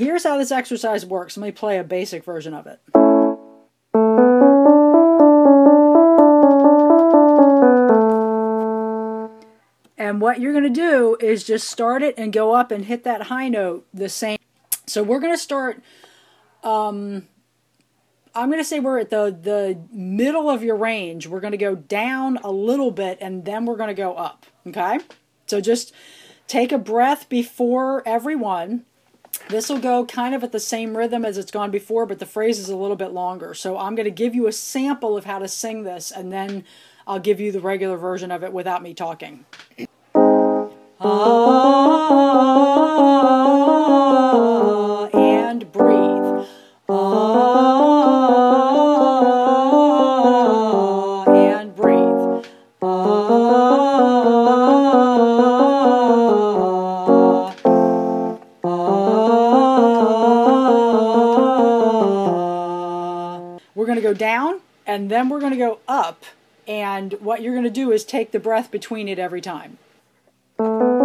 here's how this exercise works. Let me play a basic version of it. And what you're going to do is just start it and go up and hit that high note the same. So we're going to start, I'm going to say we're at the middle of your range. We're going to go down a little bit and then we're going to go up. Okay? So just take a breath before every one. This will go kind of at the same rhythm as it's gone before, but the phrase is a little bit longer. So I'm going to give you a sample of how to sing this, and then I'll give you the regular version of it without me talking. And breathe. And breathe. We're going to go down, and then we're going to go up, and what you're going to do is take the breath between it every time.